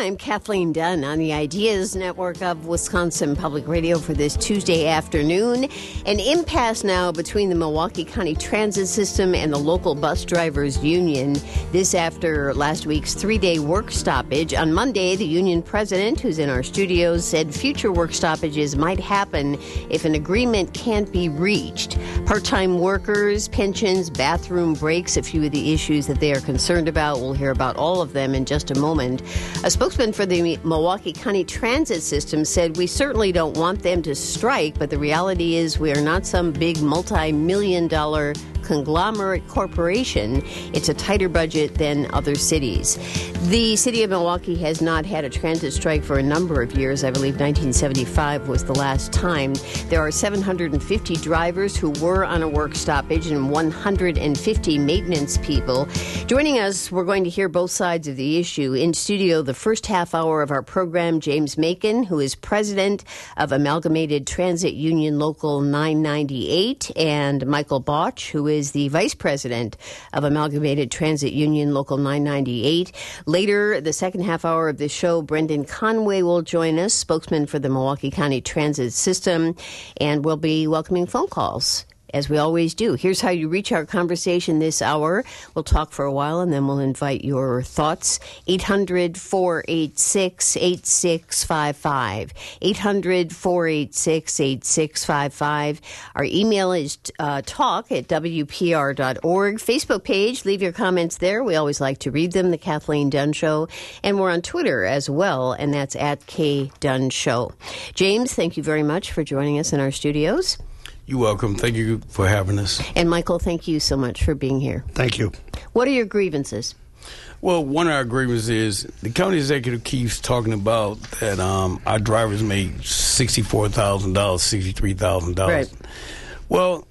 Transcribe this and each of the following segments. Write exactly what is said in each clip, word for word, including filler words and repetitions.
I'm Kathleen Dunn on the Ideas Network of Wisconsin Public Radio for this Tuesday afternoon. An impasse now between the Milwaukee County Transit System and the local bus drivers union. This after last week's three-day work stoppage. On Monday, the union president, who's in our studios, said future work stoppages might happen if an agreement can't be reached. Part-time workers, pensions, bathroom breaks, a few of the issues that they are concerned about. We'll hear about all of them in just a moment. A spokesman for the Milwaukee County Transit System said, "We certainly don't want them to strike, but the reality is we are not some big multi-million dollar conglomerate corporation. It's a tighter budget than other cities." The city of Milwaukee has not had a transit strike for a number of years. I believe nineteen seventy-five was the last time. There are seven hundred fifty drivers who were on a work stoppage and one hundred fifty maintenance people. Joining us, we're going to hear both sides of the issue. In studio, the first half hour of our program, James Macon, who is president of Amalgamated Transit Union Local nine ninety-eight, and Michael Bauch, who is the vice president of Amalgamated Transit Union Local nine ninety-eight. Later, the second half hour of the show, Brendan Conway will join us, spokesman for the Milwaukee County Transit System, and we'll be welcoming phone calls, as we always do. Here's how you reach our conversation this hour. We'll talk for a while, and then we'll invite your thoughts. eight hundred, four eight six, eight six five five. eight hundred, four eight six, eight six five five. Our email is uh, talk at W P R dot org. Facebook page, leave your comments there. We always like to read them, The Kathleen Dunn Show. And we're on Twitter as well, and that's at K Dunn Show. James, thank you very much for joining us in our studios. You're welcome. Thank you for having us. And Michael, thank you so much for being here. Thank you. What are your grievances? Well, one of our grievances is the county executive keeps talking about that um, our drivers make sixty-four thousand dollars, sixty-three thousand dollars. Right. Well,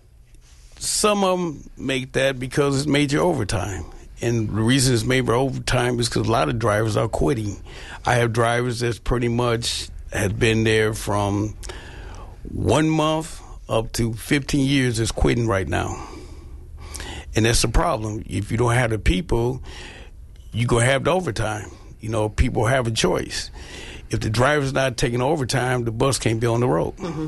some of them make that because it's major overtime. And the reason it's major overtime is because a lot of drivers are quitting. I have drivers that's pretty much have been there from one month up to fifteen years is quitting right now. And that's the problem. If you don't have the people, you're going to have the overtime. You know, people have a choice. If the driver's not taking overtime, the bus can't be on the road. Mm-hmm.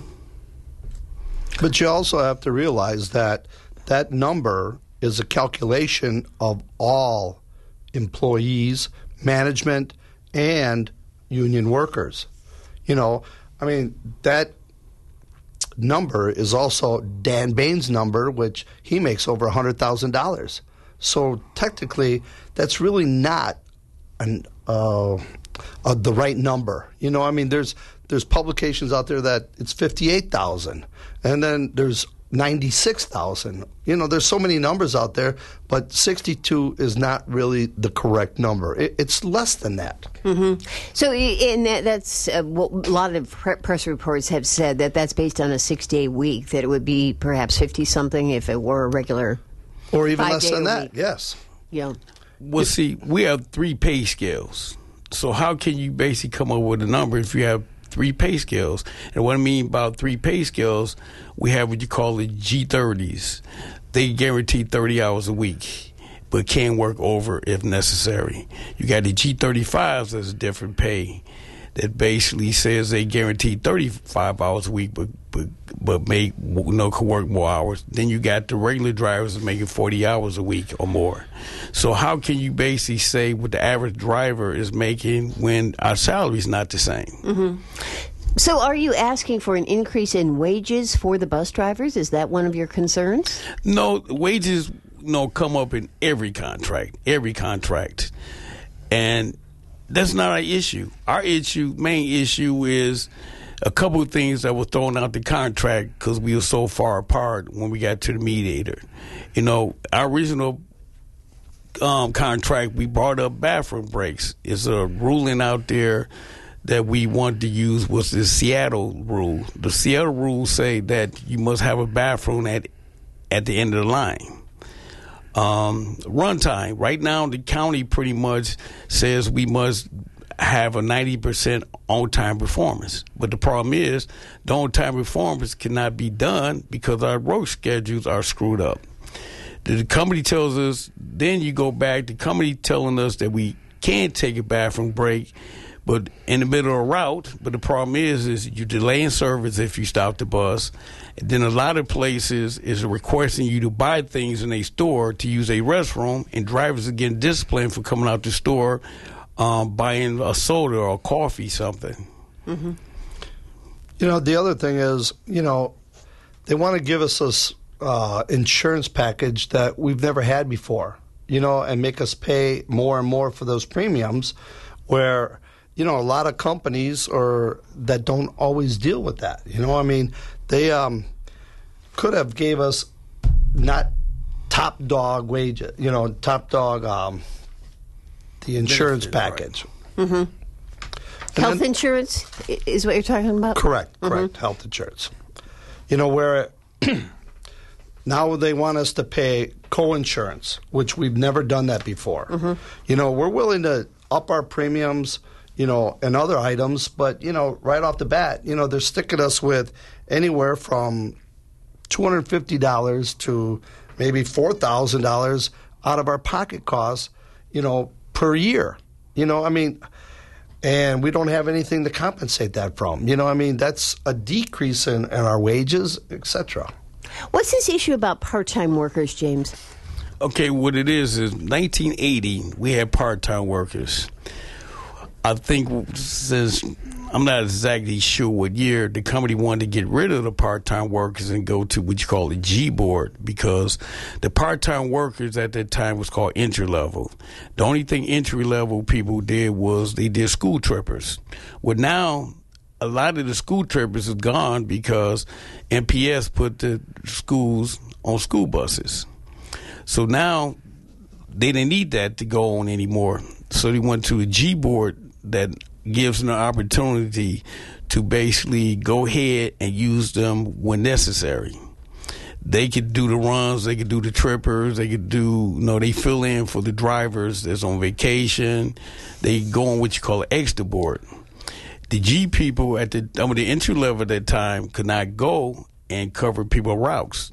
But you also have to realize that that number is a calculation of all employees, management, and union workers. You know, I mean, that number is also Dan Bain's number, which he makes over one hundred thousand dollars. So technically, that's really not an, uh, uh, the right number. You know, I mean, there's there's publications out there that it's fifty-eight thousand, and then there's ninety-six thousand. You know, there's so many numbers out there, but sixty-two is not really the correct number. It, it's less than that. Mm-hmm. So, and that, that's uh, what a lot of press reports have said, that that's based on a six-day week, that it would be perhaps fifty-something if it were a regular Or even less five-day than a that, week. yes. Yeah. Well, see, we have three pay scales. So how can you basically come up with a number if you have three pay scales? And what I mean about three pay scales, we have what you call the G thirties. They guarantee thirty hours a week, but can work over if necessary. You got the G thirty-fives as a different pay that basically says they guarantee thirty-five hours a week, but but but make you know can work more hours. Then you got the regular drivers making forty hours a week or more. So how can you basically say what the average driver is making when our salary is not the same? Mm-hmm. So are you asking for an increase in wages for the bus drivers? Is that one of your concerns? No, wages you know come up in every contract, every contract, and that's not our issue. Our issue, main issue, is a couple of things that were thrown out the contract because we were so far apart when we got to the mediator. You know, our original um, contract, we brought up bathroom breaks. It's a ruling out there that we wanted to use was the Seattle rule. The Seattle rules say that you must have a bathroom at at the end of the line. Um, runtime. Right now, the county pretty much says we must have a ninety percent on-time performance. But the problem is the on-time performance cannot be done because our road schedules are screwed up. The company tells us, then you go back, the company telling us that we can take a bathroom break, but in the middle of a route. But the problem is, is you delay in service if you stop the bus. And then a lot of places is requesting you to buy things in a store to use a restroom, and drivers are getting disciplined for coming out the store, um, buying a soda or a coffee, something. Mm-hmm. You know, the other thing is, you know, they want to give us this uh, insurance package that we've never had before, you know, and make us pay more and more for those premiums, where, you know, a lot of companies are that don't always deal with that. You know, I mean, they um, could have gave us not top dog wages, you know, top dog um, the insurance package. Right. Mm-hmm. Health then, insurance is what you're talking about? Correct, correct, mm-hmm. Health insurance. You know, where now they want us to pay co-insurance, which we've never done that before. Mm-hmm. You know, we're willing to up our premiums, you know, and other items, but, you know, right off the bat, you know, they're sticking us with anywhere from two hundred fifty dollars to maybe four thousand dollars out of our pocket costs, you know, per year. You know, I mean, and we don't have anything to compensate that from. You know, I mean, that's a decrease in, in our wages, et cetera. What's this issue about part-time workers, James? Okay, what it is is nineteen eighty, we had part-time workers. I think since, I'm not exactly sure what year, the company wanted to get rid of the part-time workers and go to what you call the G board, because the part-time workers at that time was called entry-level. The only thing entry-level people did was they did school trippers. Well, now a lot of the school trippers is gone because M P S put the schools on school buses. So now they didn't need that to go on anymore. So they went to a G board that gives them the opportunity to basically go ahead and use them when necessary. They could do the runs, they could do the trippers, they could do, you know, they fill in for the drivers that's on vacation. They go on what you call an extra board. The G people at the, I mean, the entry level at that time could not go and cover people's routes.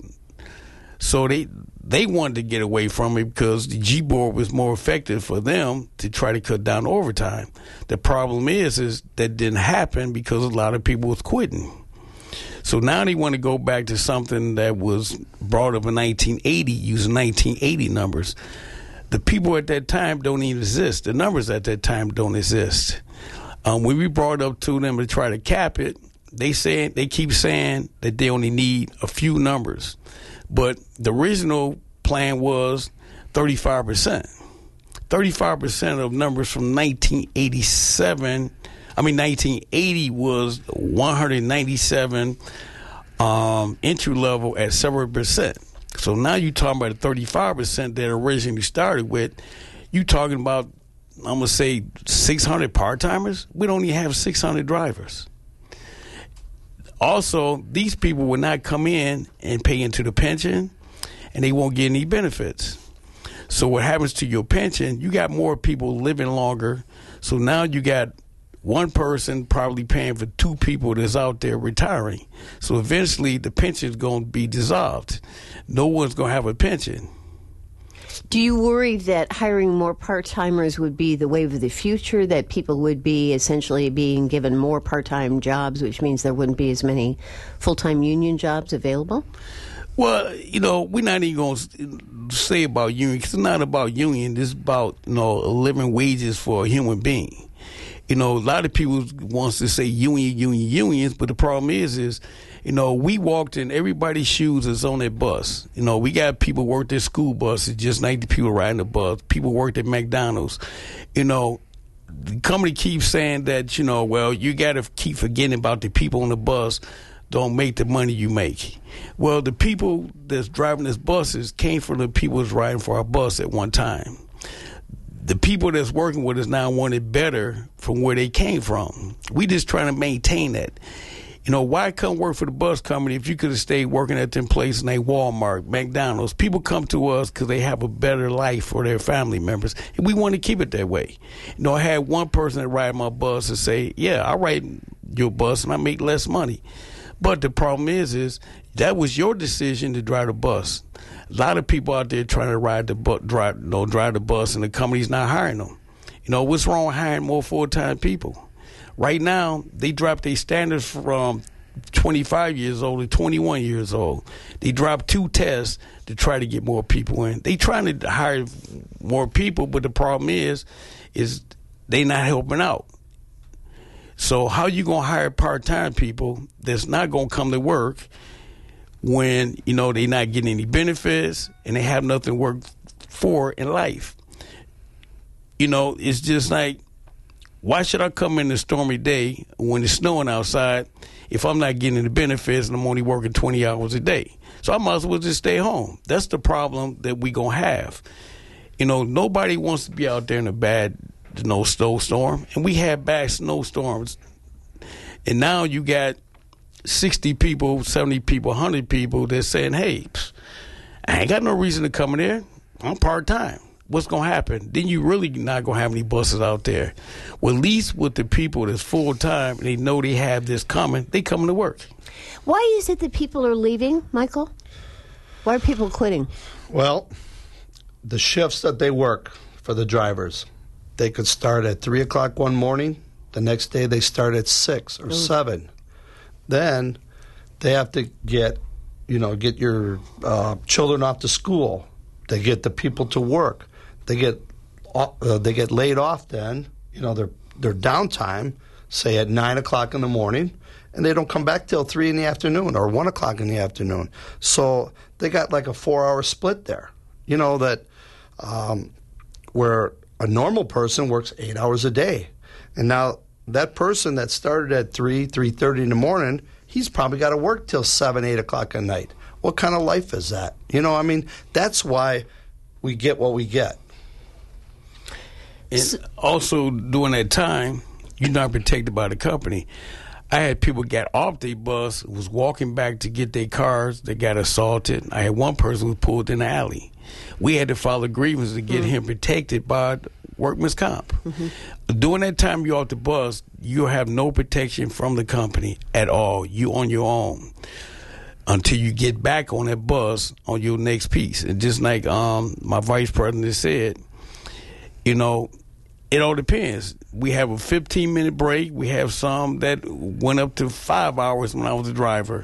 So they they wanted to get away from it because the G board was more effective for them to try to cut down overtime. The problem is, is that didn't happen because a lot of people was quitting. So now they want to go back to something that was brought up in nineteen eighty, using nineteen eighty numbers. The people at that time don't even exist. The numbers at that time don't exist. Um, when we brought up to them to try to cap it, they say they keep saying that they only need a few numbers. But the original plan was thirty-five percent. thirty-five percent of numbers from nineteen eighty-seven, I mean nineteen eighty was one hundred ninety-seven um, entry level at seven percent. So now you're talking about the thirty-five percent that originally started with. You talking about, I'm going to say, six hundred part-timers? We don't even have six hundred drivers. Also, these people will not come in and pay into the pension, and they won't get any benefits. So what happens to your pension, you got more people living longer. So now you got one person probably paying for two people that's out there retiring. So eventually the pension is going to be dissolved. No one's going to have a pension. Do you worry that hiring more part-timers would be the wave of the future, that people would be essentially being given more part-time jobs, which means there wouldn't be as many full-time union jobs available? Well, you know, we're not even going to say about union, because it's not about union. It's about, you know, living wages for a human being. You know, a lot of people wants to say union, union, unions, but the problem is, is, you know, we walked in everybody's shoes is on that bus. You know, we got people worked at school buses, just like the people riding the bus. People worked at McDonald's. You know, the company keeps saying that, you know, well, you got to keep forgetting about the people on the bus don't make the money you make. Well, the people that's driving these buses came from the people that's riding for our bus at one time. The people that's working with us now want it better from where they came from. We just trying to maintain that. You know, why come work for the bus company if you could have stayed working at them places like Walmart, McDonald's? People come to us because they have a better life for their family members, and we want to keep it that way. You know, I had one person that ride my bus and say, yeah, I ride your bus and I make less money. But the problem is, is that was your decision to drive the bus. A lot of people out there trying to ride the bu- drive, you know, drive the bus, and the company's not hiring them. You know, what's wrong with hiring more full-time people? Right now, they dropped their standards from twenty-five years old to twenty-one years old. They dropped two tests to try to get more people in. They trying to hire more people, but the problem is, is they not helping out. So how you going to hire part-time people that's not going to come to work when, you know, they not getting any benefits and they have nothing to work for in life? You know, it's just like, why should I come in a stormy day when it's snowing outside if I'm not getting the benefits and I'm only working twenty hours a day? So I might as well just stay home. That's the problem that we going to have. You know, nobody wants to be out there in a bad, you know, snowstorm. And we had bad snowstorms. And now you got sixty people, seventy people, one hundred people that's saying, hey, I ain't got no reason to come in there. I'm part-time. What's going to happen? Then you really not going to have any buses out there. Well, at least with the people that's full-time and they know they have this coming, they coming to work. Why is it that people are leaving, Michael? Why are people quitting? Well, the shifts that they work for the drivers, they could start at three o'clock one morning. The next day they start at six or Ooh. seven. Then they have to get, you know, get your uh, children off to school. They get the people to work. They get uh, they get laid off then, you know, their their downtime, say at nine o'clock in the morning, and they don't come back till three in the afternoon or one o'clock in the afternoon. So they got like a four-hour split there, you know, that um, where a normal person works eight hours a day. And now that person that started at three, three thirty in the morning, he's probably got to work till seven, eight o'clock at night. What kind of life is that? You know, I mean, that's why we get what we get. And also, during that time, you're not protected by the company. I had people get off their bus, was walking back to get their cars, they got assaulted. I had one person who was pulled in the alley. We had to file a grievance to get mm-hmm. him protected by workman's comp. Mm-hmm. During that time you're off the bus, you have no protection from the company at all. You on your own until you get back on that bus on your next piece. And just like um, my vice president said, you know, it all depends. We have a fifteen-minute break. We have some that went up to five hours when I was a driver.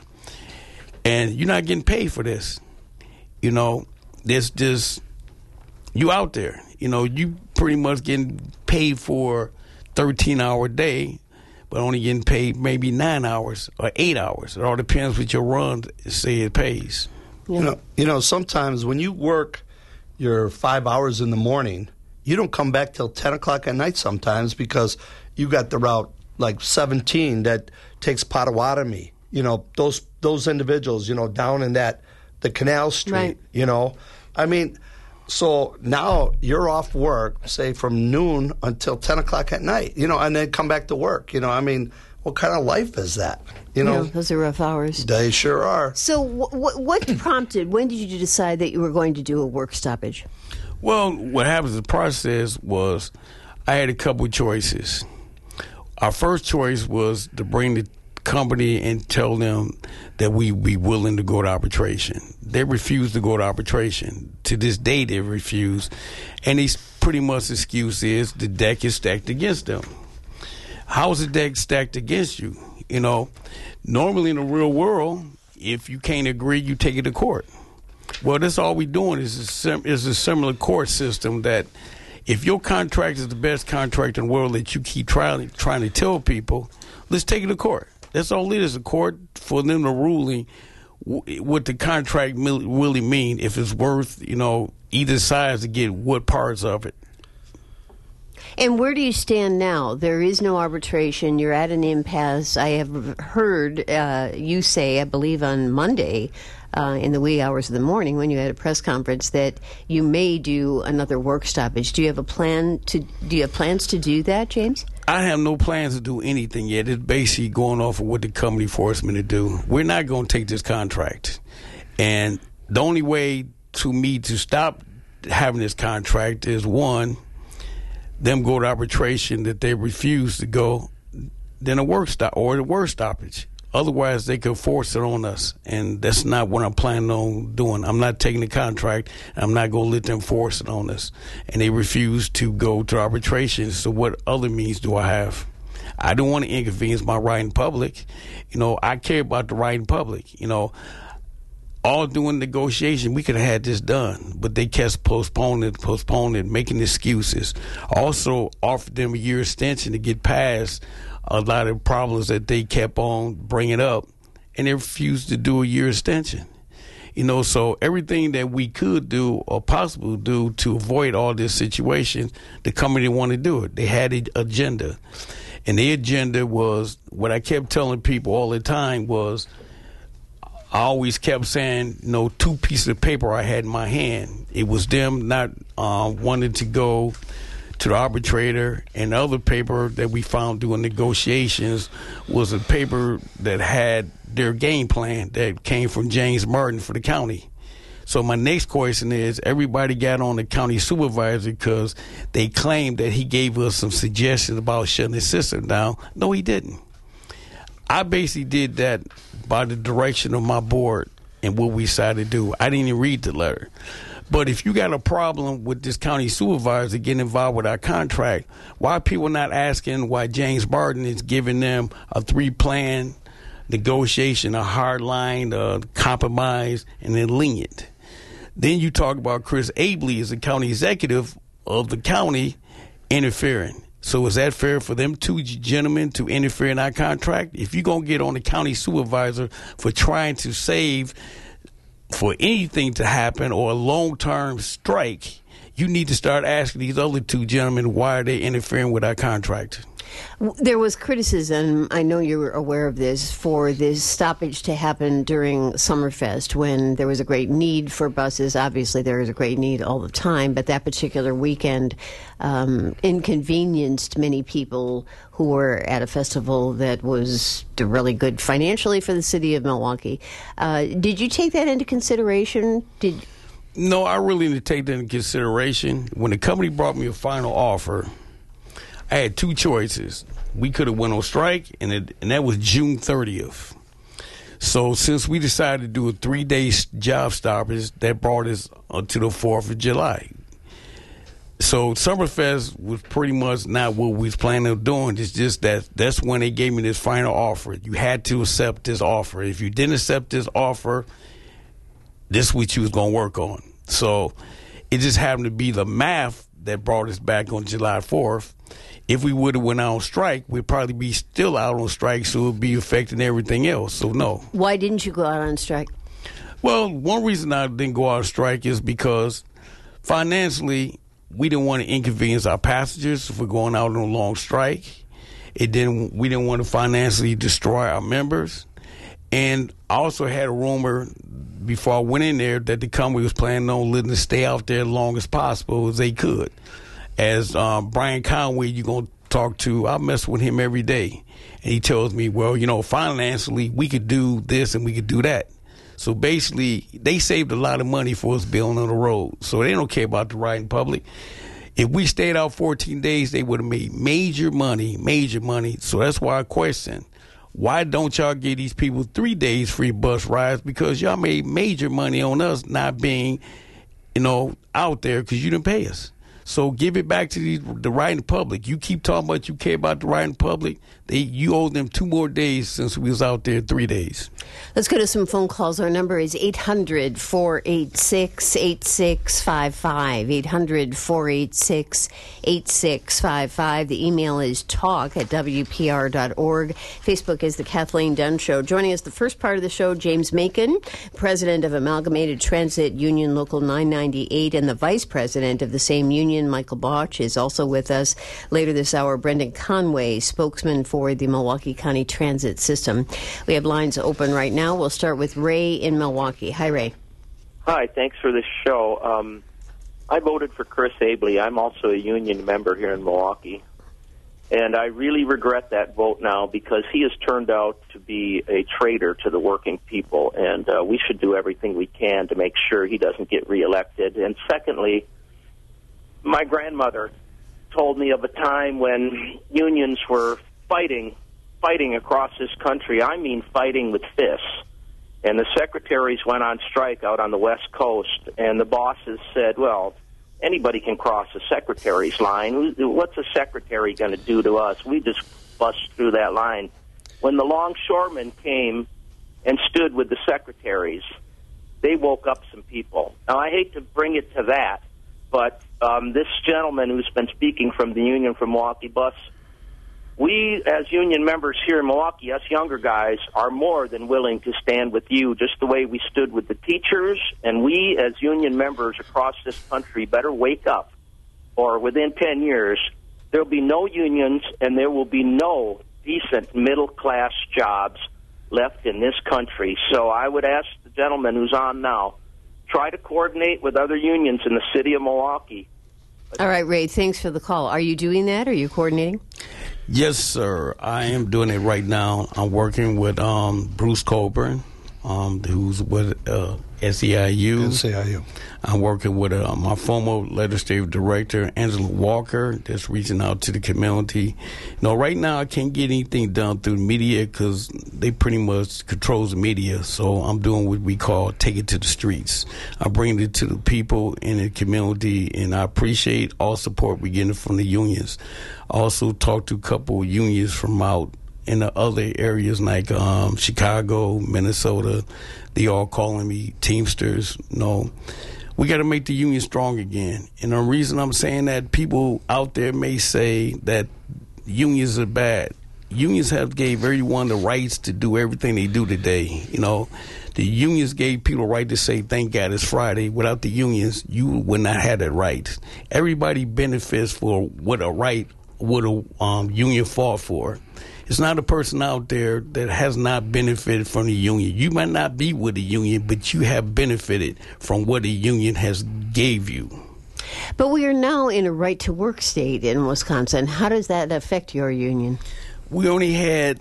And you're not getting paid for this. You know, there's just, you out there. You know, you pretty much getting paid for thirteen-hour day, but only getting paid maybe nine hours or eight hours. It all depends what your run say it pays. You know, you know, sometimes when you work your five hours in the morning, you don't come back till ten o'clock at night sometimes because you got the route like seventeen that takes Potawatomi. You know, those those individuals, you know, down in that, the Canal Street, right. You know. I mean, so now you're off work, say from noon until ten o'clock at night, you know, and then come back to work. You know, I mean, what kind of life is that? You know, yeah, those are rough hours. They sure are. So wh- wh- what prompted, when did you decide that you were going to do a work stoppage? Well, what happens in the process was I had a couple of choices. Our first choice was to bring the company and tell them that we'd be willing to go to arbitration. They refused to go to arbitration. To this day, they refuse. And they pretty much the excuse is the deck is stacked against them. How is the deck stacked against you? You know, normally in the real world, if you can't agree, you take it to court. Well, that's all we're doing is a, sim- is a similar court system that if your contract is the best contract in the world that you keep trying, trying to tell people, let's take it to court. That's all it is, a court for them to ruling what the contract really mean, if it's worth, you know, either side to get what parts of it. And where do you stand now? There is no arbitration. You're at an impasse. I have heard uh, you say, I believe on Monday, uh, in the wee hours of the morning when you had a press conference, that you may do another work stoppage. Do you have a plan to? Do you have plans to do that, James? I have no plans to do anything yet. It's basically going off of what the company forced me to do. We're not going to take this contract, and the only way to me to stop having this contract is one, them go to arbitration, that they refuse to go, then a work stop or the work stoppage. Otherwise, they could force it on us, and that's not what I'm planning on doing. I'm not taking the contract. I'm not going to let them force it on us. And they refuse to go to arbitration. So what other means do I have? I don't want to inconvenience my right in public. You know, I care about the right in public. You know, all during negotiation, we could have had this done, but they kept postponing it, postponing it, making excuses. Also offered them a year extension to get past a lot of problems that they kept on bringing up, and they refused to do a year extension. You know, so everything that we could do or possibly do to avoid all this situation, the company didn't want to do it. They had an agenda, and the agenda was, what I kept telling people all the time was, I always kept saying, you know, two pieces of paper I had in my hand. It was them not uh, wanting to go to the arbitrator, and the other paper that we found doing negotiations was a paper that had their game plan that came from James Martin for the county. So my next question is, everybody got on the county supervisor because they claimed that he gave us some suggestions about shutting the system down. No, he didn't. I basically did that by the direction of my board and what we decided to do. I didn't even read the letter. But if you got a problem with this county supervisor getting involved with our contract, why are people not asking why James Martin is giving them a three-plan negotiation, a hard line, a compromise, and then lenient? Then you talk about Chris Abley as the county executive of the county interfering. So is that fair for them two gentlemen to interfere in our contract? If you're going to get on the county supervisor for trying to save for anything to happen or a long-term strike, you need to start asking these other two gentlemen why are they interfering with our contract. There was criticism, I know you're aware of this, for this stoppage to happen during Summerfest when there was a great need for buses. Obviously, there is a great need all the time, but that particular weekend um, inconvenienced many people who were at a festival that was really good financially for the city of Milwaukee. Uh, did you take that into consideration? Did No, I really didn't take that into consideration. When the company brought me a final offer, I had two choices. We could have went on strike, and it, and that was June thirtieth. So since we decided to do a three-day job stoppage, that brought us uh, to the fourth of July. So Summerfest was pretty much not what we was planning on doing. It's just that that's when they gave me this final offer. You had to accept this offer. If you didn't accept this offer, this is what you was going to work on. So it just happened to be the math that brought us back on July fourth. If we would have went out on strike, we'd probably be still out on strike, so it would be affecting everything else. So, no. Why didn't you go out on strike? Well, one reason I didn't go out on strike is because financially, we didn't want to inconvenience our passengers if we're going out on a long strike. It didn't. We didn't want to financially destroy our members. And I also had a rumor before I went in there that the company was planning on letting us stay out there as long as possible as they could. As um, Brian Conway, you're going to talk to, I mess with him every day. And he tells me, well, you know, financially, we could do this and we could do that. So basically, they saved a lot of money for us building on the road. So they don't care about the ride in public. If we stayed out fourteen days, they would have made major money, major money. So that's why I question, why don't y'all give these people three days free bus rides? Because y'all made major money on us not being, you know, out there because you didn't pay us. So give it back to the, the right in public. You keep talking about you care about the right in public. They, you owe them two more days since we was out there three days. Let's go to some phone calls. Our number is eight hundred, four eight six, eight six five five. eight hundred, four eight six, eight six five five. The email is talk at W P R dot org. Facebook is The Kathleen Dunn Show. Joining us the first part of the show, James Macon, president of Amalgamated Transit Union Local nine ninety-eight, and the vice president of the same union, Michael Bauch, is also with us. Later this hour, Brendan Conway, spokesman for the Milwaukee County Transit System. We have lines open right now. We'll start with Ray in Milwaukee. Hi, Ray. Hi, thanks for this show. Um, I voted for Chris Abley. I'm also a union member here in Milwaukee. And I really regret that vote now because he has turned out to be a traitor to the working people. And uh, we should do everything we can to make sure he doesn't get reelected. And secondly, my grandmother told me of a time when unions were fighting fighting across this country. I mean fighting with fists. And the secretaries went on strike out on the West Coast, and the bosses said, well, anybody can cross a secretary's line. What's a secretary going to do to us? We just bust through that line. When the longshoremen came and stood with the secretaries, they woke up some people. Now, I hate to bring it to that, but um, this gentleman who's been speaking from the Union for Milwaukee Bus, we, as union members here in Milwaukee, us younger guys, are more than willing to stand with you, just the way we stood with the teachers. And we, as union members across this country, better wake up, or within ten years, there will be no unions and there will be no decent middle-class jobs left in this country. So I would ask the gentleman who's on now, try to coordinate with other unions in the city of Milwaukee. All right, Ray, thanks for the call. Are you doing that? Are you coordinating? Yes, sir. I am doing it right now. I'm working with um, Bruce Colburn, um, who's with uh, S E I U. S E I U. I'm working with uh, my former legislative director, Angela Walker, that's reaching out to the community. You know, right now I can't get anything done through the media because they pretty much control the media. So I'm doing what we call take it to the streets. I'm bringing it to the people in the community, and I appreciate all support we're getting from the unions. I also talked to a couple of unions from out in the other areas like um, Chicago, Minnesota. They all calling me Teamsters. You know, we got to make the union strong again. And the reason I'm saying that, people out there may say that unions are bad. Unions have gave everyone the rights to do everything they do today. You know, the unions gave people the right to say, thank God it's Friday. Without the unions, you would not have that right. Everybody benefits for what a right, what a um, union fought for. It's not a person out there that has not benefited from the union. You might not be with the union, but you have benefited from what the union has gave you. But we are now in a right-to-work state in Wisconsin. How does that affect your union? We only had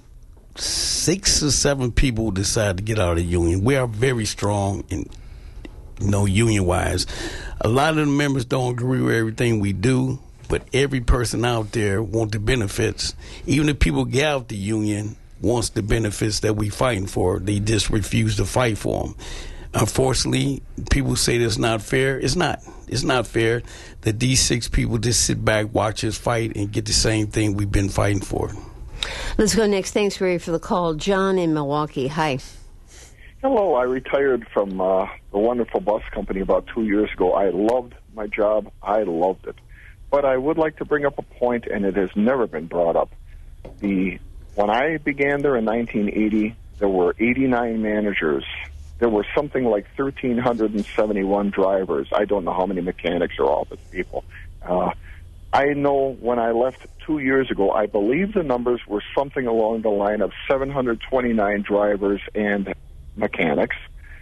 six or seven people decide to get out of the union. We are very strong in, you know, union-wise. A lot of the members don't agree with everything we do, but every person out there wants the benefits. Even if people get out the union, wants the benefits that we fighting for. They just refuse to fight for them. Unfortunately, people say that's not fair. It's not. It's not fair that these six people just sit back, watch us fight, and get the same thing we've been fighting for. Let's go next. Thanks, Ray, for the call. John in Milwaukee. Hi. Hello. I retired from uh, the wonderful bus company about two years ago. I loved my job. I loved it. But I would like to bring up a point, and it has never been brought up. The when I began there in nineteen eighty, there were eighty-nine managers. There were something like one thousand three hundred seventy-one drivers. I don't know how many mechanics or office people. Uh, I know when I left two years ago, I believe the numbers were something along the line of seven hundred twenty-nine drivers and mechanics,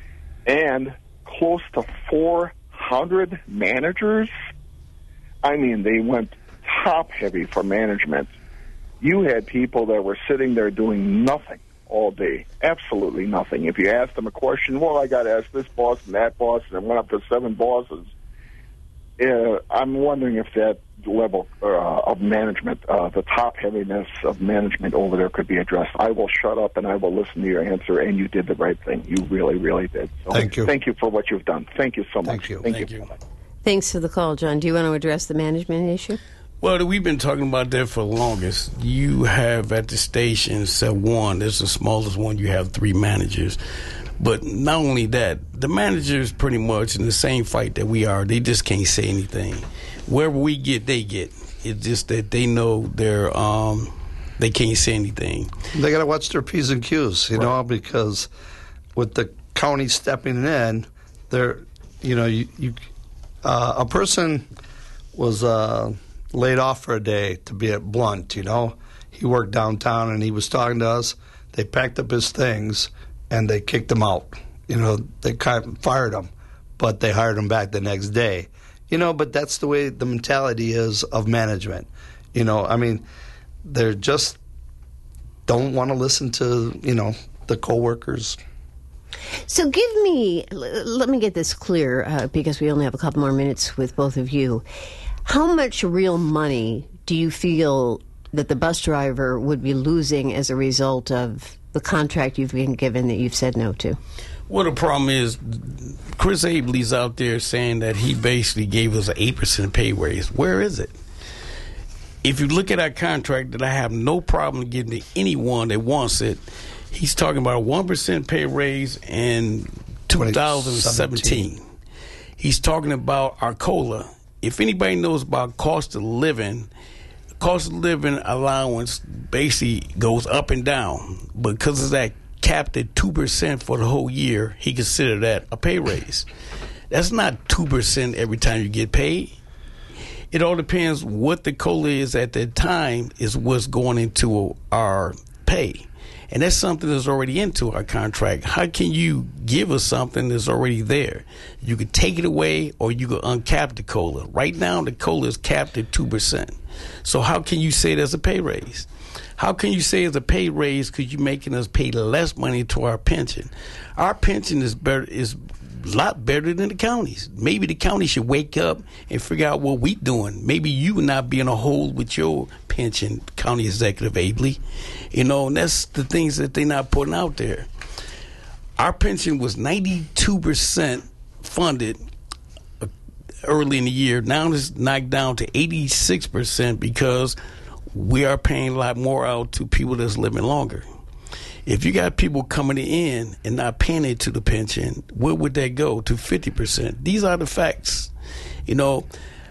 and close to four hundred managers. I mean, they went top-heavy for management. You had people that were sitting there doing nothing all day, absolutely nothing. If you asked them a question, well, I got to ask this boss and that boss, and it went up to seven bosses. Uh, I'm wondering if that level uh, of management, uh, the top-heaviness of management over there could be addressed. I will shut up and I will listen to your answer, and you did the right thing. You really, really did. So Thank you. Thank you for what you've done. Thank you so much. Thank you. Thank, Thank you. you. Thanks for the call, John. Do you want to address the management issue? Well, we've been talking about that for the longest. You have at the station, set one, that's the smallest one, you have three managers. But not only that, the managers pretty much in the same fight that we are. They just can't say anything. Wherever we get, they get. It's just that they know they're, um, they can't say anything. They got to watch their P's and Q's, you Right. know, because with the county stepping in, they're, you know, you, you uh, a person was uh, laid off for a day, to be it blunt, you know. He worked downtown and he was talking to us. They packed up his things and they kicked him out. You know, they kind of fired him, but they hired him back the next day. You know, but that's the way the mentality is of management. You know, I mean, they're just don't want to listen to, you know, the coworkers. So give me, l- let me get this clear, uh, because we only have a couple more minutes with both of you. How much real money do you feel that the bus driver would be losing as a result of the contract you've been given that you've said no to? Well, the problem is Chris Abley's out there saying that he basically gave us an eight percent pay raise. Where is it? If you look at our contract that I have no problem giving to anyone that wants it, he's talking about a one percent pay raise in two thousand seventeen. He's talking about our COLA. If anybody knows about cost of living, cost of living allowance basically goes up and down. Because of that capped at two percent for the whole year, he considered that a pay raise. That's not two percent every time you get paid. It all depends what the COLA is at that time is what's going into our pay. And that's something that's already into our contract. How can you give us something that's already there? You could take it away or you could uncap the COLA. Right now, the COLA is capped at two percent. So how can you say there's a pay raise? How can you say it's a pay raise because you're making us pay less money to our pension? Our pension is better, is a lot better than the counties. Maybe the county should wake up and figure out what we're doing. Maybe you not be in a hole with your pension, County Executive Abley. You know, and that's the things that they're not putting out there. Our pension was ninety-two percent funded early in the year. Now it's knocked down to eighty-six percent because we are paying a lot more out to people that's living longer. If you got people coming in and not paying it to the pension, where would that go? To fifty percent. These are the facts. You know,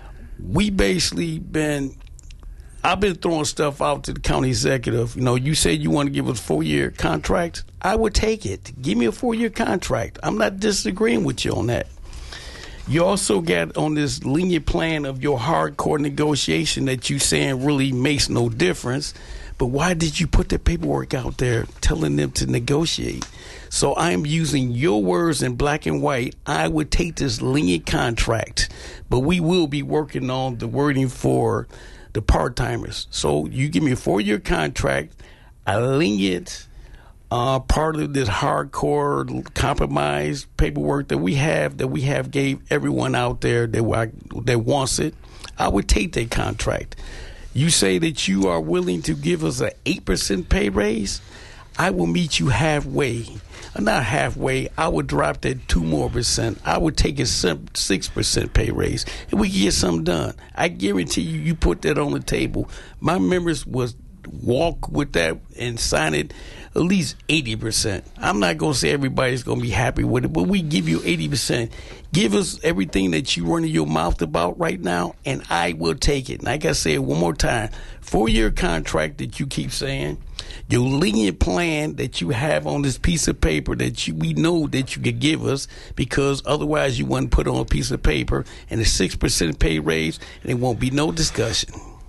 we basically been, I've been throwing stuff out to the county executive. You know, you said you want to give us a four-year contract. I would take it. Give me a four-year contract. I'm not disagreeing with you on that. You also got on this linear plan of your hardcore negotiation that you saying really makes no difference. But why did you put the paperwork out there telling them to negotiate? So I'm using your words in black and white. I would take this lenient contract, but we will be working on the wording for the part-timers. So you give me a four-year contract, a lenient uh, part of this hardcore compromise paperwork that we have, that we have gave everyone out there that, that wants it. I would take that contract. You say that you are willing to give us an eight percent pay raise, I will meet you halfway. Not halfway, I would drop that two more percent. I would take a six percent pay raise, and we can get something done. I guarantee you, you put that on the table, my members was walk with that and sign it at least eighty percent. I'm not going to say everybody's going to be happy with it, but we give you eighty percent. Give us everything that you run in your mouth about right now, and I will take it. Like I said one more time, four-year contract that you keep saying, your lenient plan that you have on this piece of paper that you, we know that you could give us, because otherwise you wouldn't put on a piece of paper, and a six percent pay raise, and there won't be no discussion.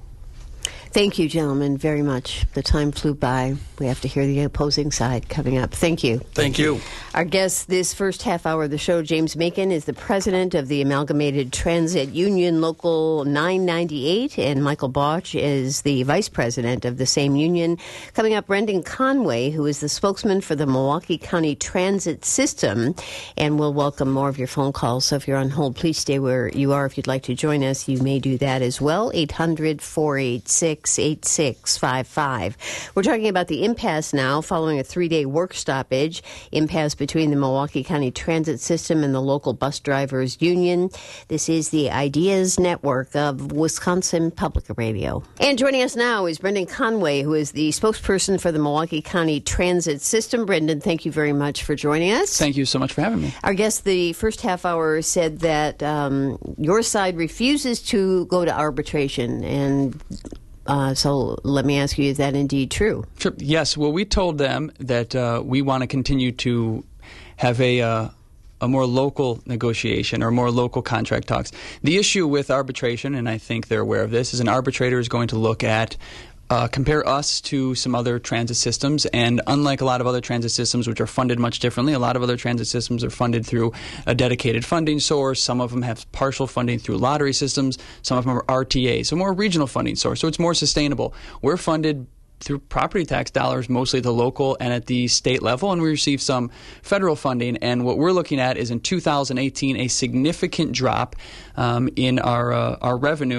Thank you, gentlemen, very much. The time flew by. We have to hear the opposing side coming up. Thank you. Thank you. Our guest this first half hour of the show, James Macon, is the president of the Amalgamated Transit Union Local nine ninety-eight, and Michael Bauch is the vice president of the same union. Coming up, Brendan Conway, who is the spokesman for the Milwaukee County Transit System, and we'll welcome more of your phone calls. So if you're on hold, please stay where you are. If you'd like to join us, you may do that as well. eight hundred, four eight six, eight six five five. We're talking about the impasse now following a three-day work stoppage, impasse between the Milwaukee County Transit System and the local bus drivers union. This is the Ideas Network of Wisconsin Public Radio. And joining us now is Brendan Conway, who is the spokesperson for the Milwaukee County Transit System. Brendan, thank you very much for joining us. Thank you so much for having me. Our guest the first half hour said that um, your side refuses to go to arbitration, and Uh, so let me ask you, is that indeed true? Sure. Yes. Well, we told them that uh, we want to continue to have a uh, a more local negotiation or more local contract talks. The issue with arbitration, and I think they're aware of this, is an arbitrator is going to look at Uh, compare us to some other transit systems, and unlike a lot of other transit systems which are funded much differently, a lot of other transit systems are funded through a dedicated funding source. Some of them have partial funding through lottery systems. Some of them are R T A, so more regional funding source, so it's more sustainable. We're funded through property tax dollars, mostly at the local and at the state level, and we receive some federal funding. And what we're looking at is in two thousand eighteen a significant drop um, in our uh, our revenue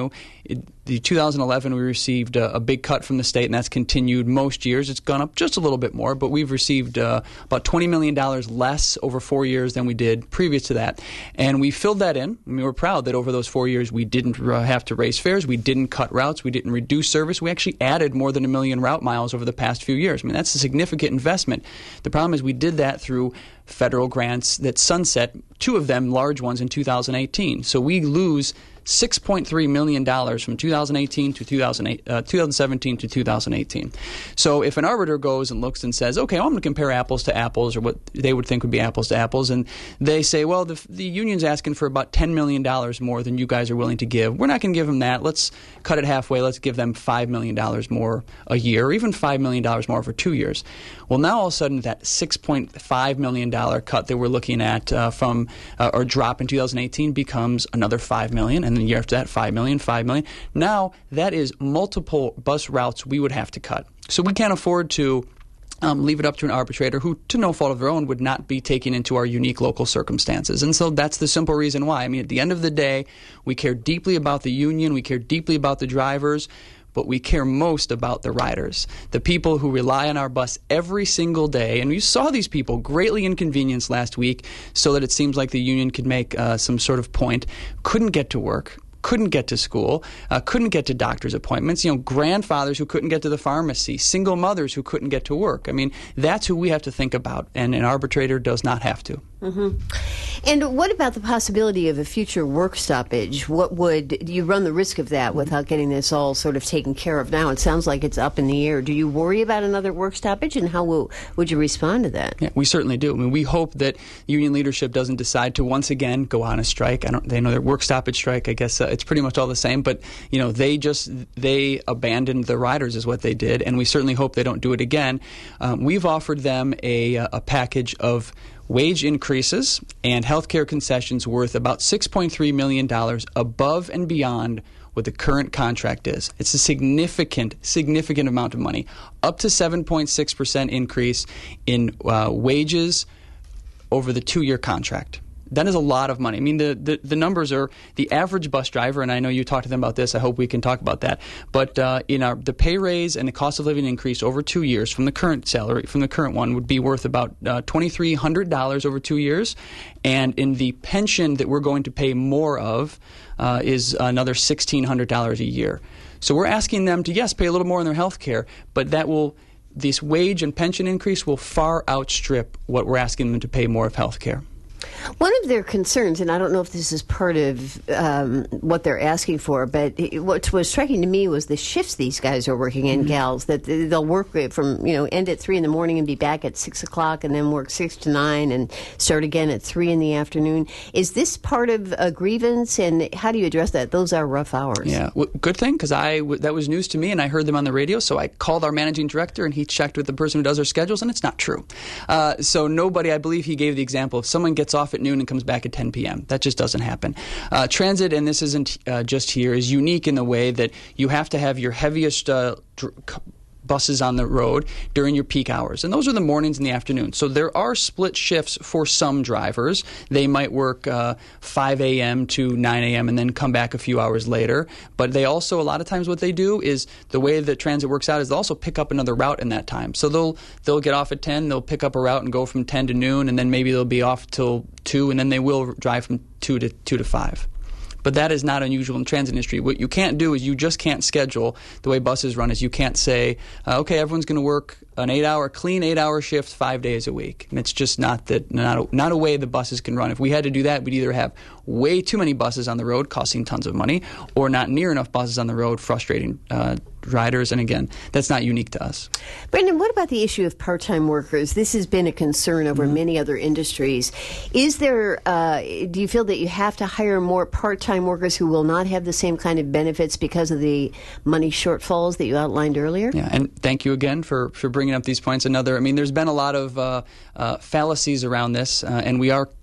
it, the two thousand eleven, we received a, a big cut from the state, and that's continued most years. It's gone up just a little bit more, but we've received uh, about twenty million dollars less over four years than we did previous to that. And we filled that in. I mean, we're proud that over those four years we didn't uh, have to raise fares, we didn't cut routes, we didn't reduce service. We actually added more than a million route miles over the past few years. I mean, that's a significant investment. The problem is we did that through federal grants that sunset, two of them large ones in two thousand eighteen. So we lose six point three million dollars from two thousand eighteen to two thousand eight, uh, two thousand seventeen to two thousand eighteen. So if an arbiter goes and looks and says, okay, well, I'm going to compare apples to apples, or what they would think would be apples to apples, and they say, well, the, the union's asking for about ten million dollars more than you guys are willing to give. We're not going to give them that. Let's cut it halfway. Let's give them five million dollars more a year, or even five million dollars more for two years. Well, now all of a sudden that six point five million dollars cut that we're looking at uh, from uh, or drop in two thousand eighteen becomes another five million dollars, and then the year after that, five million dollars, five million dollars. Now that is multiple bus routes we would have to cut. So we can't afford to Um, leave it up to an arbitrator who, to no fault of their own, would not be taking into our unique local circumstances. And so that's the simple reason why. I mean, at the end of the day, we care deeply about the union, we care deeply about the drivers, but we care most about the riders, the people who rely on our bus every single day. And we saw these people greatly inconvenienced last week so that it seems like the union could make uh, some sort of point, couldn't get to work, couldn't get to school, uh, couldn't get to doctor's appointments, you know, grandfathers who couldn't get to the pharmacy, single mothers who couldn't get to work. I mean, that's who we have to think about, and an arbitrator does not have to. Mm-hmm. And what about the possibility of a future work stoppage? What would you run the risk of that without getting this all sort of taken care of now? It sounds like it's up in the air. Do you worry about another work stoppage, and how will, would you respond to that? Yeah, we certainly do. I mean, we hope that union leadership doesn't decide to once again go on a strike. I don't. They know their work stoppage strike. I guess uh, it's pretty much all the same. But you know, they just they abandoned the riders is what they did, and we certainly hope they don't do it again. Um, we've offered them a a package of wage increases and health care concessions worth about six point three million dollars above and beyond what the current contract is. It's a significant, significant amount of money, up to seven point six percent increase in uh, wages over the two-year contract. That is a lot of money. I mean, the, the, the numbers are the average bus driver, and I know you talked to them about this. I hope we can talk about that. But uh, in our the pay raise and the cost of living increase over two years from the current salary, from the current one, would be worth about uh, two thousand three hundred dollars over two years. And in the pension that we're going to pay more of uh, is another one thousand six hundred dollars a year. So we're asking them to, yes, pay a little more in their health care, but that will this wage and pension increase will far outstrip what we're asking them to pay more of health care. One of their concerns, and I don't know if this is part of um, what they're asking for, but it, what was striking to me was the shifts these guys are working in, mm-hmm. gals, that they'll work from, you know, end at three in the morning and be back at six o'clock and then work six to nine and start again at three in the afternoon. Is this part of a grievance, and how do you address that? Those are rough hours. Yeah, well, good thing, because I w- that was news to me, and I heard them on the radio, so I called our managing director, and he checked with the person who does our schedules, and it's not true. Uh, so nobody, I believe he gave the example, if someone gets off at noon and comes back at ten p.m. That just doesn't happen. Uh, transit, and this isn't uh, just here, is unique in the way that you have to have your heaviest uh, dr- buses on the road during your peak hours. And those are the mornings and the afternoons. So there are split shifts for some drivers. They might work uh, five a.m. to nine a.m. and then come back a few hours later. But they also, a lot of times what they do is the way that transit works out is they'll also pick up another route in that time. So they'll they'll get off at ten, they'll pick up a route and go from ten to noon, and then maybe they'll be off till two, and then they will drive from two to two to five. But that is not unusual in the transit industry. What you can't do is you just can't schedule the way buses run is you can't say, uh, okay, everyone's going to work an eight-hour, clean eight-hour shift five days a week. And it's just not that not a, not a way the buses can run. If we had to do that, we'd either have way too many buses on the road costing tons of money or not near enough buses on the road frustrating uh, riders. And again, that's not unique to us. Brendan, what about the issue of part-time workers? This has been a concern over mm-hmm. many other industries. Is there, uh, do you feel that you have to hire more part-time workers who will not have the same kind of benefits because of the money shortfalls that you outlined earlier? Yeah, and thank you again for, for bringing up these points. Another, I mean, there's been a lot of uh, uh, fallacies around this, uh, and we are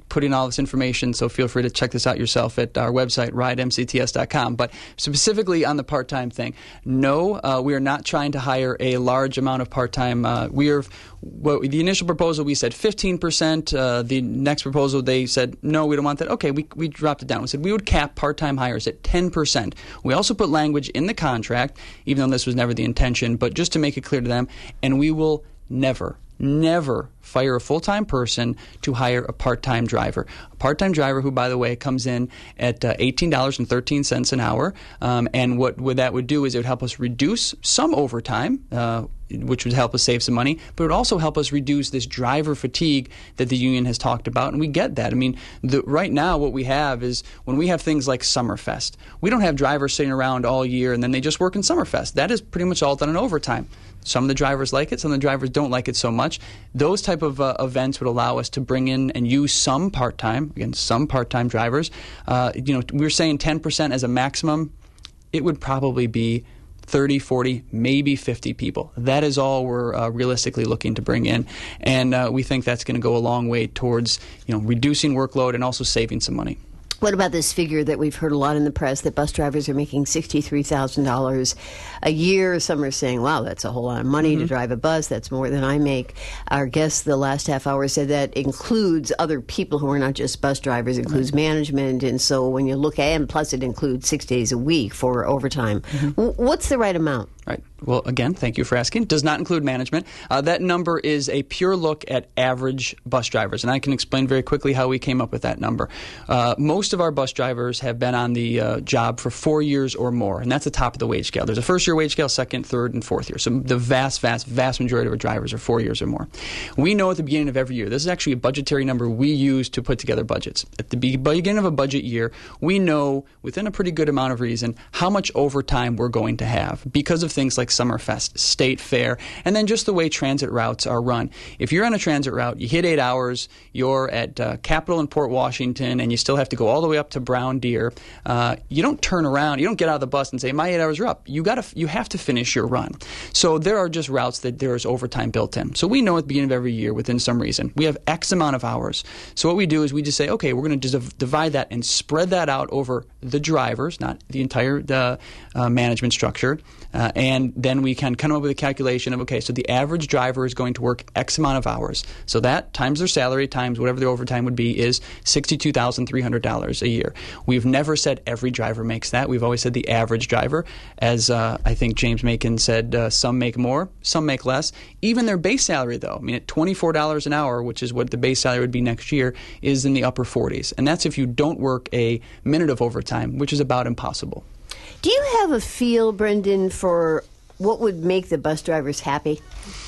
putting all this information, so feel free to check this out yourself at our website, ride m c t s dot com. But specifically on the part-time thing, no, uh, we are not trying to hire a large amount of part-time. Uh, we are, well, the initial proposal, we said fifteen percent. Uh, the next proposal, they said, no, we don't want that. Okay, we, we dropped it down. We said we would cap part-time hires at ten percent. We also put language in the contract, even though this was never the intention, but just to make it clear to them, and we will never, never fire a full-time person to hire a part-time driver. A part-time driver who, by the way, comes in at uh, eighteen dollars and thirteen cents an hour. Um, and what, what that would do is it would help us reduce some overtime, uh, which would help us save some money, but it would also help us reduce this driver fatigue that the union has talked about, and we get that. I mean, the, right now what we have is when we have things like Summerfest, we don't have drivers sitting around all year and then they just work in Summerfest. That is pretty much all done in overtime. Some of the drivers like it, some of the drivers don't like it so much. Those type of uh, events would allow us to bring in and use some part-time, again, some part-time drivers. Uh, you know, we were saying ten percent as a maximum. It would probably be thirty, forty, maybe fifty people. That is all we're uh, realistically looking to bring in, and uh, we think that's going to go a long way towards, you know, reducing workload and also saving some money. What about this figure that we've heard a lot in the press, that bus drivers are making sixty-three thousand dollars a year? Some are saying, wow, that's a whole lot of money mm-hmm. to drive a bus. That's more than I make. Our guest the last half hour said that includes other people who are not just bus drivers, it includes mm-hmm. management. And so when you look at it, and plus it includes six days a week for overtime. Mm-hmm. W- what's the right amount? Right. Well, again, thank you for asking. Does not include management. Uh, that number is a pure look at average bus drivers, and I can explain very quickly how we came up with that number. Uh, most of our bus drivers have been on the uh, job for four years or more, and that's the top of the wage scale. There's a first-year wage scale, second, third, and fourth year. So the vast, vast, vast majority of our drivers are four years or more. We know at the beginning of every year, this is actually a budgetary number we use to put together budgets. At the beginning of a budget year, we know within a pretty good amount of reason how much overtime we're going to have because of things like Summerfest, State Fair, and then just the way transit routes are run. If you're on a transit route, you hit eight hours, you're at uh, Capitol and Port Washington, and you still have to go all the way up to Brown Deer, uh, you don't turn around, you don't get out of the bus and say, my eight hours are up. You gotta, you have to finish your run. So there are just routes that there is overtime built in. So we know at the beginning of every year, within some reason, we have X amount of hours. So what we do is we just say, okay, we're going to just divide that and spread that out over the drivers, not the entire uh, uh, management structure, uh, and then we can come up with a calculation of, okay, so the average driver is going to work X amount of hours. So that times their salary times whatever their overtime would be is sixty-two thousand three hundred dollars a year. We've never said every driver makes that. We've always said the average driver. As uh, I think James Macon said, uh, some make more, some make less. Even their base salary, though, I mean, at twenty-four dollars an hour, which is what the base salary would be next year, is in the upper forties. And that's if you don't work a minute of overtime, which is about impossible. Do you have a feel, Brendan, for what would make the bus drivers happy?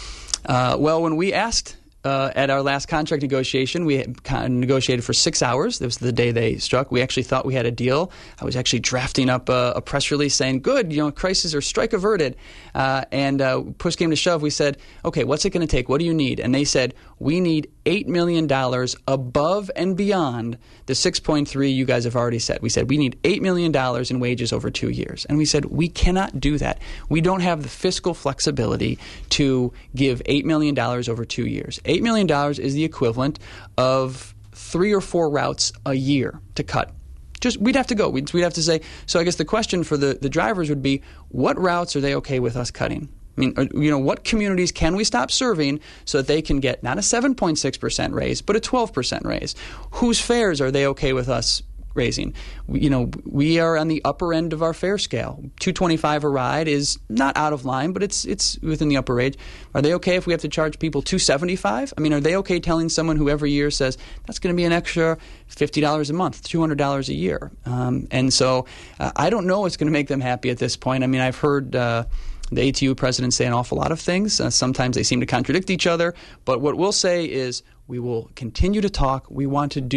Uh, well, when we asked uh, at our last contract negotiation, we had negotiated for six hours. That was the day they struck. We actually thought we had a deal. I was actually drafting up a, a press release saying, good, you know, crisis or strike averted. Uh, and uh, push came to shove. We said, okay, what's it going to take? What do you need? And they said, we need eight million dollars above and beyond the six point three you guys have already said. We said we need eight million dollars in wages over two years. And we said we cannot do that. We don't have the fiscal flexibility to give eight million dollars over two years. eight million dollars is the equivalent of three or four routes a year to cut. Just we'd have to go. We'd, we'd have to say, so I guess the question for the, the drivers would be, what routes are they okay with us cutting? I mean, you know, what communities can we stop serving so that they can get not a seven point six percent raise, but a twelve percent raise? Whose fares are they okay with us raising? You know, we are on the upper end of our fare scale. two twenty-five a ride is not out of line, but it's it's within the upper range. Are they okay if we have to charge people two seventy-five? I mean, are they okay telling someone who every year says that's going to be an extra fifty dollars a month, two hundred dollars a year? Um, and so uh, I don't know what's going to make them happy at this point. I mean, I've heard Uh, the A T U presidents say an awful lot of things. Uh, sometimes they seem to contradict each other. But what we'll say is we will continue to talk. We want to do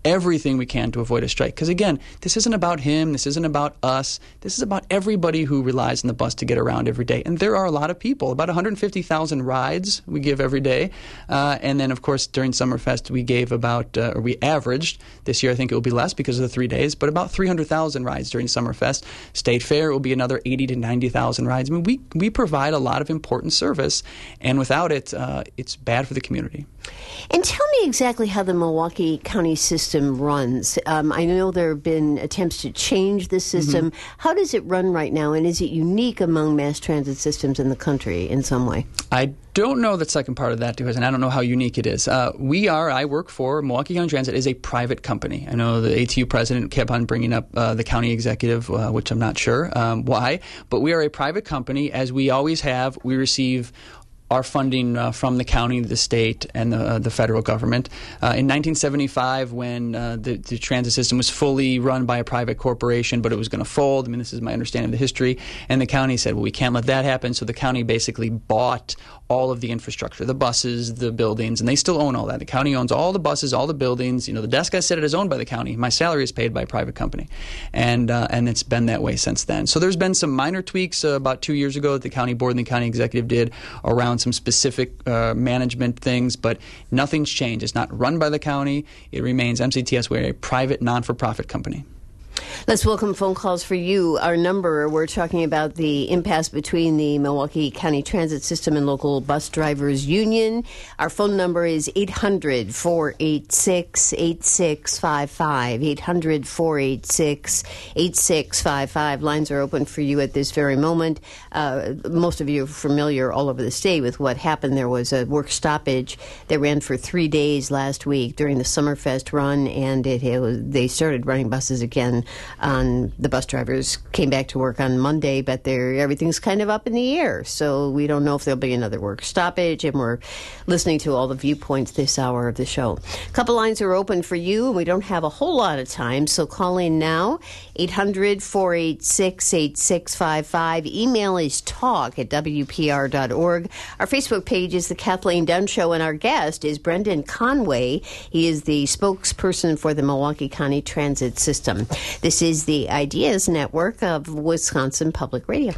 everything we can to avoid a strike. Because, again, this isn't about him. This isn't about us. This is about everybody who relies on the bus to get around every day. And there are a lot of people, about one hundred fifty thousand rides we give every day. Uh, and then, of course, during Summerfest, we gave about, uh, or we averaged, this year I think it will be less because of the three days, but about three hundred thousand rides during Summerfest. State Fair will be another eighty to ninety thousand rides. I mean, we, we provide a lot of important service, and without it, uh, it's bad for the community. And tell me exactly how the Milwaukee County system runs. Um, I know there have been attempts to change the system. Mm-hmm. How does it run right now, and is it unique among mass transit systems in the country in some way? I don't know the second part of that, because, and I don't know how unique it is. Uh, we are, I work for Milwaukee County Transit, is a private company. I know the A T U president kept on bringing up uh, the county executive, uh, which I'm not sure um, why, but we are a private company. As we always have, we receive our funding uh, from the county, the state, and the, uh, the federal government. Uh, in nineteen seventy-five, when uh, the, the transit system was fully run by a private corporation, but it was going to fold, I mean, this is my understanding of the history, and the county said, well, we can't let that happen, so the county basically bought all of the infrastructure, the buses, the buildings, and they still own all that. The county owns all the buses, all the buildings. You know, the desk I sit at is owned by the county. My salary is paid by a private company, and uh, and it's been that way since then. So there's been some minor tweaks uh, about two years ago that the county board and the county executive did around some specific uh, management things, but nothing's changed. It's not run by the county. It remains M C T S. We're a private, non-for-profit company. Let's welcome phone calls for you. Our number, we're talking about the impasse between the Milwaukee County Transit System and Local Bus Drivers Union. Our phone number is eight hundred, four eight six, eight six five five, eight hundred, four eight six, eight six five five. Lines are open for you at this very moment. Uh, most of you are familiar all over the state with what happened. There was a work stoppage that ran for three days last week during the Summerfest run, and it, it was, they started running buses again. On the bus drivers came back to work on Monday, but they're, everything's kind of up in the air. So we don't know if there'll be another work stoppage, and we're listening to all the viewpoints this hour of the show. A couple lines are open for you, and we don't have a whole lot of time, so call in now, eight hundred, four eight six, eight six five five. Email is talk at W P R dot org. Our Facebook page is The Kathleen Dunn Show, and our guest is Brendan Conway. He is the spokesperson for the Milwaukee County Transit System. This is the Ideas Network of Wisconsin Public Radio.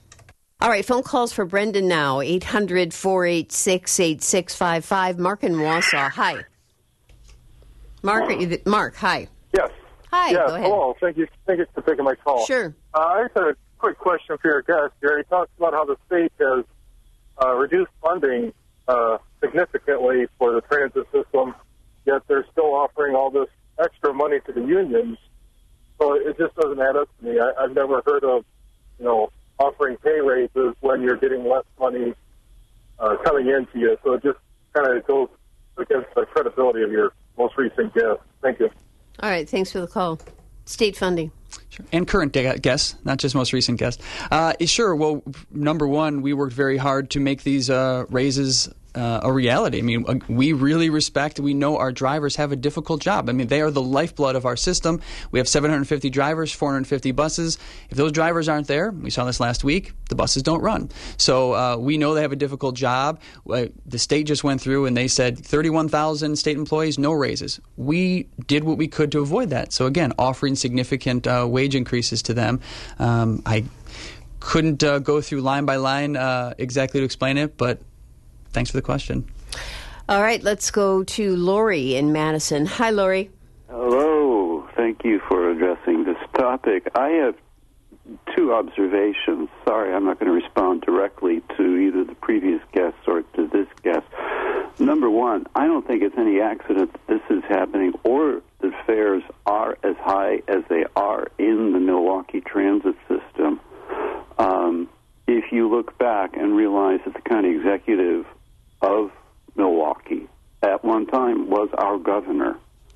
All right, phone calls for Brendan now, eight hundred, four eight six, eight six five five. Mark in Wausau, hi. Mark, are you th- Mark, hi. Yes. Hi, yes, go ahead. Hello, thank you, thank you for taking my call. Sure. Uh, I just had a quick question for your guest here. He talks about how the state has uh, reduced funding uh, significantly for the transit system, yet they're still offering all this extra money to the unions. So it just doesn't add up to me. I, I've never heard of, you know, offering pay raises when you're getting less money uh, coming into you. So it just kind of goes against the credibility of your most recent guest. Thank you. All right, thanks for the call. State funding. Sure. And current guests, not just most recent guests. Uh, sure, well, number one, we worked very hard to make these uh, raises Uh, a reality. I mean, we really respect, we know our drivers have a difficult job. I mean, they are the lifeblood of our system. We have seven hundred fifty drivers, four hundred fifty buses. If those drivers aren't there, we saw this last week, the buses don't run. So uh, we know they have a difficult job. Uh, the state just went through and they said thirty-one thousand state employees, no raises. We did what we could to avoid that. So again, offering significant uh, wage increases to them. Um, I couldn't uh, go through line by line uh, exactly to explain it, but thanks for the question. All right, let's go to Lori in Madison. Hi, Lori. Hello. Thank you for addressing this topic. I have two observations. Sorry, I'm not going to respond directly to either the previous guest or to this guest. Number one, I don't think it's any accident that this is happening or the fares are as high as they are in the Milwaukee transit system. Um, if you look back and realize that the county executive of Milwaukee at one time was our governor,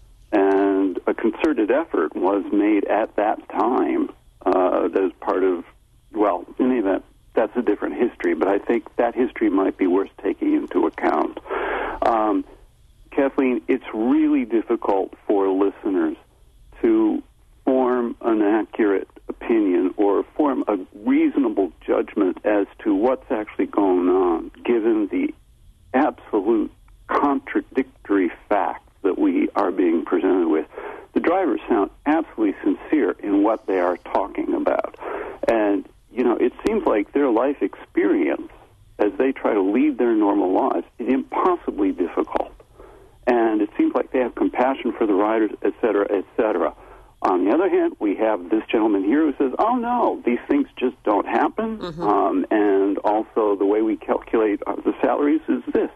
and a concerted effort was made at that time uh, as part of, well, in any event, that's a different history, but I think that history might be worth taking into account. Um, Kathleen, it's really difficult for listeners to form an accurate opinion or form a reasonable judgment as to what's actually going on, given the absolute contradictory facts that we are being presented with. drivers sound absolutely sincere in what they are talking about. And, you know, it seems like their life experience as they try to lead their normal lives is impossibly difficult. And it seems like they have compassion for the riders, et cetera, et cetera. On the other hand, we have this gentleman here who says, oh, no, these things just don't happen. Mm-hmm. Um, and also the way we calculate uh, the salaries is this.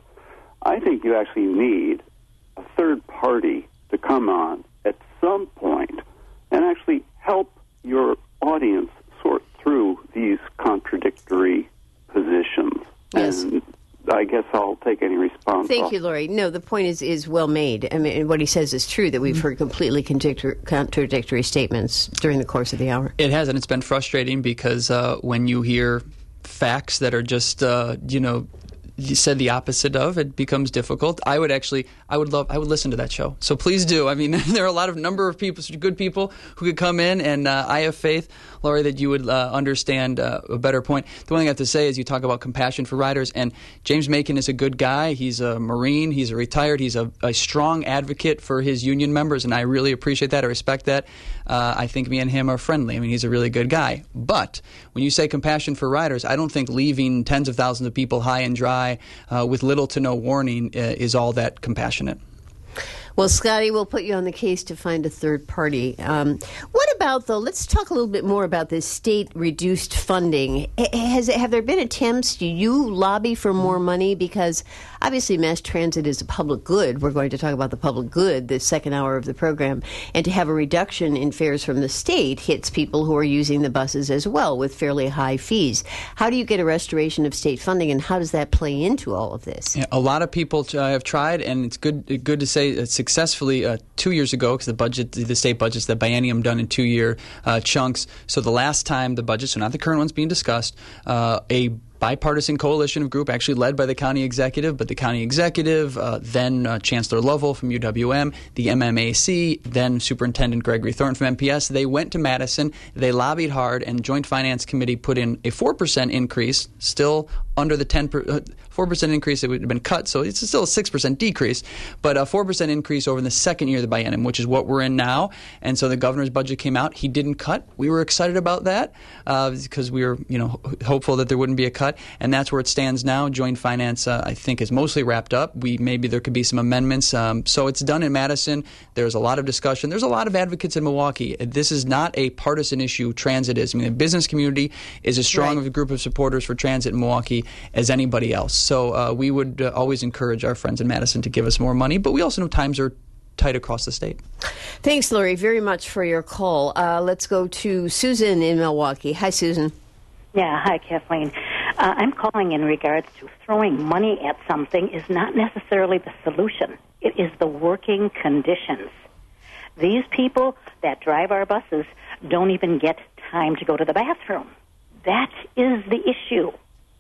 I think you actually need a third party to come on at some point and actually help your audience sort through these contradictory positions. Yes. And I guess I'll take any response. Thank you, Laurie. No, the point is, is well made. I mean, what he says is true, that we've heard completely contradictory, contradictory statements during the course of the hour. It has, and it's been frustrating because uh, when you hear facts that are just, uh, you know, you said the opposite of, it becomes difficult. I would actually, I would love, I would listen to that show. So please do. I mean, there are a lot of number of people, good people who could come in, and uh, I have faith, Laurie, that you would uh, understand uh, a better point. The one thing I have to say is you talk about compassion for riders, and James Macon is a good guy. He's a Marine. He's a retired. He's a, a strong advocate for his union members, and I really appreciate that. I respect that. Uh, I think me and him are friendly. I mean, he's a really good guy. But when you say compassion for riders, I don't think leaving tens of thousands of people high and dry Uh, with little to no warning uh, is all that compassionate. Well, Scotty, we'll put you on the case to find a third party. Um, what about, though, let's talk a little bit more about this state-reduced funding. Has, have there been attempts, do you lobby for more money? Because obviously mass transit is a public good. We're going to talk about the public good this second hour of the program. And to have a reduction in fares from the state hits people who are using the buses as well with fairly high fees. How do you get a restoration of state funding, and how does that play into all of this? Yeah, a lot of people uh, have tried, and it's good good to say it's successfully uh, two years ago, because the budget, the state budget's the biennium done in two-year uh, chunks. So the last time the budget, so not the current one's being discussed, uh, a bipartisan coalition of group actually led by the county executive, but the county executive, uh, then uh, Chancellor Lovell from U W M, the M M A C, then Superintendent Gregory Thornton from M P S, they went to Madison, they lobbied hard, and Joint Finance Committee put in a four percent increase, still under the ten per, uh, four percent increase that would have been cut, so it's still a six percent decrease, but a four percent increase over the second year of the biennium, which is what we're in now. And so the governor's budget came out. He didn't cut. We were excited about that uh, because we were, you know, hopeful that there wouldn't be a cut. And that's where it stands now. Joint Finance, uh, I think, is mostly wrapped up. We maybe there could be some amendments. Um, so it's done in Madison. There's a lot of discussion. There's a lot of advocates in Milwaukee. This is not a partisan issue. Transit is. I mean, the business community is as strong right. of a group of supporters for transit in Milwaukee as anybody else. So uh, we would uh, always encourage our friends in Madison to give us more money. But we also know times are tight across the state. Thanks, Laurie, very much for your call. Uh, let's go to Susan in Milwaukee. Hi, Susan. Yeah, hi, Kathleen. Uh, I'm calling in regards to throwing money at something is not necessarily the solution. It is the working conditions. These people that drive our buses don't even get time to go to the bathroom. That is the issue.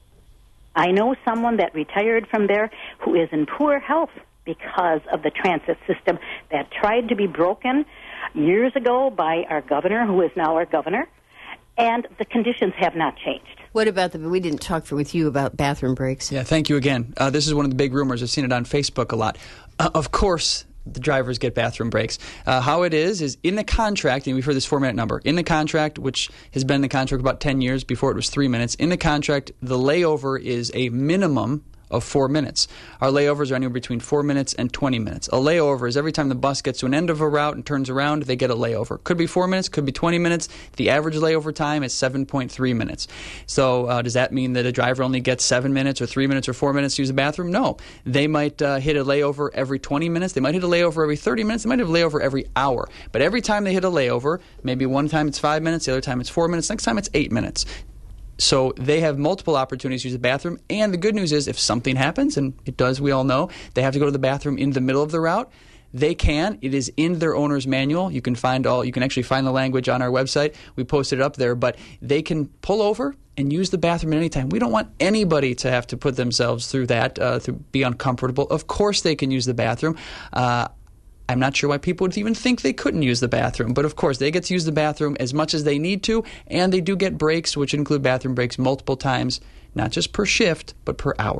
I know someone that retired from there who is in poor health because of the transit system that tried to be broken years ago by our governor, who is now our governor, and the conditions have not changed. What about the, we didn't talk for, with you about bathroom breaks. Yeah, thank you again. Uh, this is one of the big rumors. I've seen it on Facebook a lot. Uh, of course, the drivers get bathroom breaks. Uh, how it is, is in the contract, and we've heard this four-minute number, in the contract, which has been in the contract about ten years, before it was three minutes, in the contract, the layover is a minimum of four minutes. Our layovers are anywhere between four minutes and twenty minutes. A layover is every time the bus gets to an end of a route and turns around, they get a layover. Could be four minutes, could be twenty minutes. The average layover time is seven point three minutes. So uh, does that mean that a driver only gets seven minutes or three minutes or four minutes to use the bathroom? No. They might uh, hit a layover every twenty minutes. They might hit a layover every thirty minutes. They might hit a layover every hour. But every time they hit a layover, maybe one time it's five minutes, the other time it's four minutes, next time it's eight minutes. So they have multiple opportunities to use the bathroom. And the good news is if something happens, and it does, we all know, they have to go to the bathroom in the middle of the route, they can. It is in their owner's manual. You can find all. You can actually find the language on our website. We posted it up there. But they can pull over and use the bathroom at any time. We don't want anybody to have to put themselves through that, uh, to be uncomfortable. Of course they can use the bathroom. Uh, I'm not sure why people would even think they couldn't use the bathroom. But, of course, they get to use the bathroom as much as they need to, and they do get breaks, which include bathroom breaks multiple times, not just per shift, but per hour.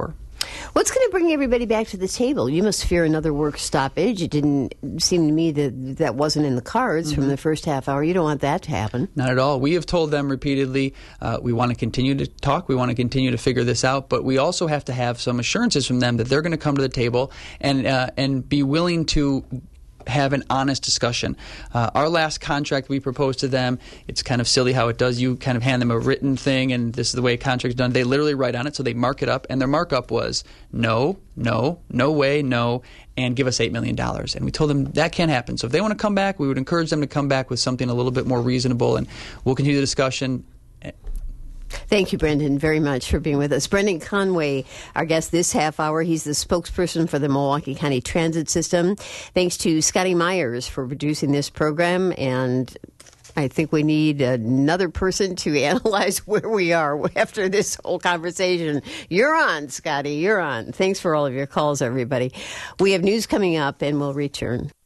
What's going to bring everybody back to the table? You must fear another work stoppage. It didn't seem to me that that wasn't in the cards mm-hmm. from the first half hour. You don't want that to happen. Not at all. We have told them repeatedly uh, we want to continue to talk. We want to continue to figure this out. But we also have to have some assurances from them that they're going to come to the table and uh, and be willing to have an honest discussion. Uh, our last contract we proposed to them, it's kind of silly how it does. You kind of hand them a written thing, and this is the way a contract is done. They literally write on it, so they mark it up, and their markup was no, no, no way, no, and give us eight million dollars. And we told them that can't happen. So if they want to come back, we would encourage them to come back with something a little bit more reasonable, and we'll continue the discussion. Thank you, Brendan, very much for being with us. Brendan Conway, our guest this half hour. He's the spokesperson for the Milwaukee County Transit System. Thanks to Scotty Myers for producing this program, and I think we need another person to analyze where we are after this whole conversation. You're on, Scotty. You're on. Thanks for all of your calls, everybody. We have news coming up, and we'll return.